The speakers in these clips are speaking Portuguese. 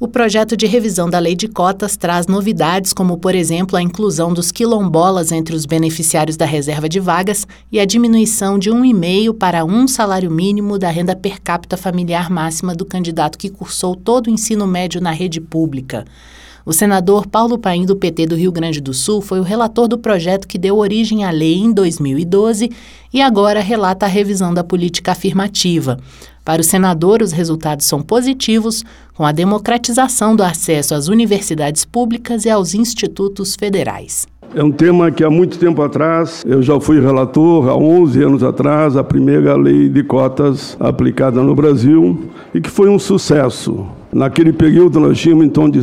O projeto de revisão da Lei de Cotas traz novidades como, por exemplo, a inclusão dos quilombolas entre os beneficiários da reserva de vagas e a diminuição de 1,5 para 1 salário mínimo da renda per capita familiar máxima do candidato que cursou todo o ensino médio na rede pública. O senador Paulo Paim, do PT do Rio Grande do Sul, foi o relator do projeto que deu origem à lei em 2012 e agora relata a revisão da política afirmativa. Para o senador, os resultados são positivos, com a democratização do acesso às universidades públicas e aos institutos federais. É um tema que há muito tempo atrás, eu já fui relator, há 11 anos atrás, a primeira lei de cotas aplicada no Brasil, e que foi um sucesso. Naquele período nós tínhamos em torno de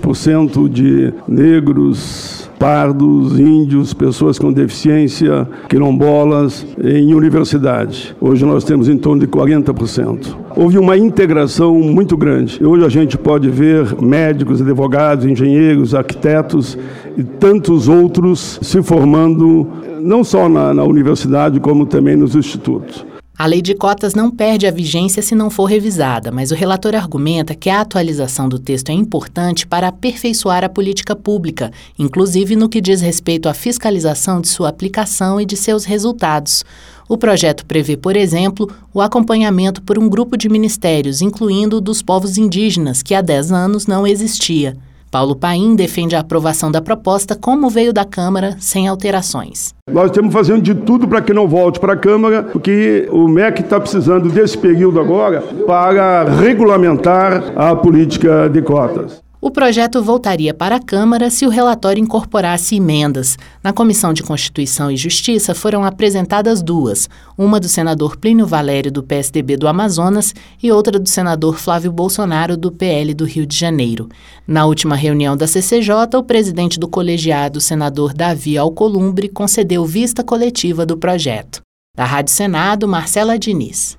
6% de negros, pardos, índios, pessoas com deficiência, quilombolas em universidade. Hoje nós temos em torno de 40%. Houve uma integração muito grande. Hoje a gente pode ver médicos, advogados, engenheiros, arquitetos e tantos outros se formando não só na universidade, como também nos institutos. A lei de cotas não perde a vigência se não for revisada, mas o relator argumenta que a atualização do texto é importante para aperfeiçoar a política pública, inclusive no que diz respeito à fiscalização de sua aplicação e de seus resultados. O projeto prevê, por exemplo, o acompanhamento por um grupo de ministérios, incluindo o dos povos indígenas, que há 10 anos não existia. Paulo Paim defende a aprovação da proposta como veio da Câmara, sem alterações. Nós estamos fazendo de tudo para que não volte para a Câmara, porque o MEC está precisando desse período agora para regulamentar a política de cotas. O projeto voltaria para a Câmara se o relatório incorporasse emendas. Na Comissão de Constituição e Justiça foram apresentadas duas, uma do senador Plínio Valério, do PSDB do Amazonas, e outra do senador Flávio Bolsonaro, do PL do Rio de Janeiro. Na última reunião da CCJ, o presidente do colegiado, senador Davi Alcolumbre, concedeu vista coletiva do projeto. Da Rádio Senado, Marcela Diniz.